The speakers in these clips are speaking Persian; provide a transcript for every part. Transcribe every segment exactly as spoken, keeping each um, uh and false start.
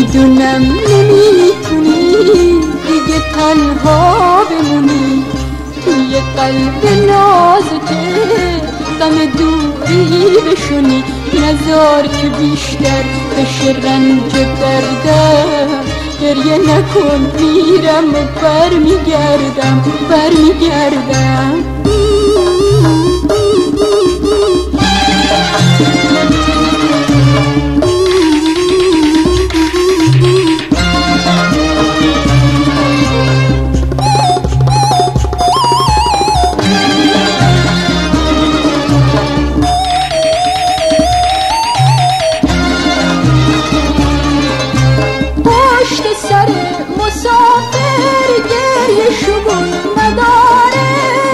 میدونم نمیتونی دیگه تنها بمونی توی قلب نازکه غم دوری بشونی. نزار که بیشتر بشه رنج دردم، گریه نکن میرم و برمیگردم برمیگردم. مسافر گریه شگون نداره،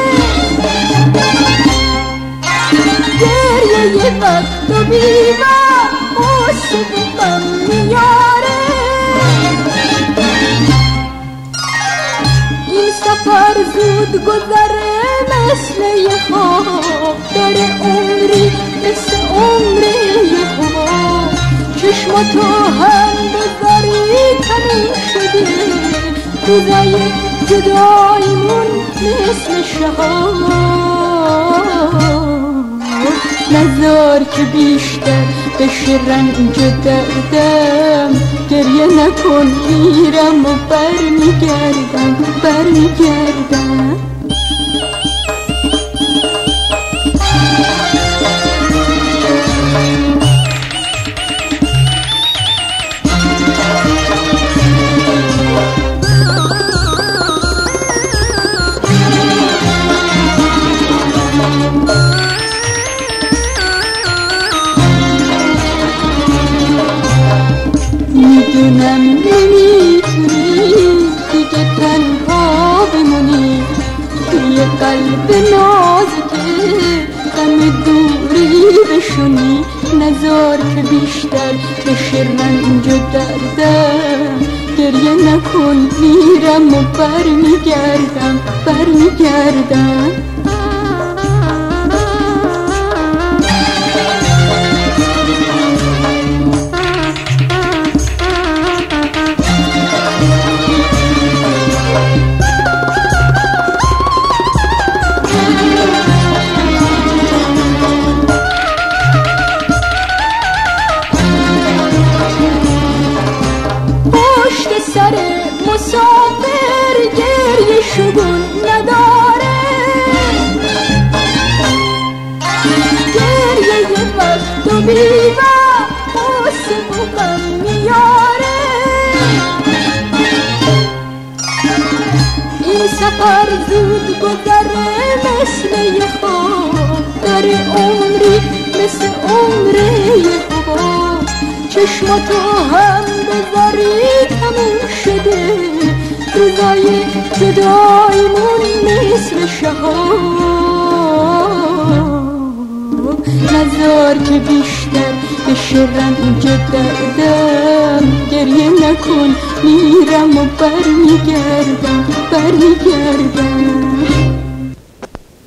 گریه یه وقت و بیوار قصه بکن میاره. این سفر زود گذره مثل یه خواب، داره عمری مثل عمری یه خواب. چشماتو هم بذاری تموم شده، روزای جدایمون مثل شهاب. نزار که بیشتر بشه رنج دردم، گریه نکن میرم و برمیگردم برمیگردم. میدونم نمیتونی دیگه تنها بمونی توی قلب نازکه غم دوری بشونی. نزار که بیشتر بشه رنج و دردم، گریه نکن میرم و برمیگردم برمیگردم. مسافر گریه شگون نداره، گریه یه وقت و بیوار قصه و غم میاره. این سفر زود گذره مثل یه خواب، داره عمری مثل عمری یه خواب. چشماتو هم بذاری تموم شده، روزای جدایمون مثل شهاب. نزار که بیشتر بشه رنج دردم، گریه نکن میرم و برمیگردم برمیگردم.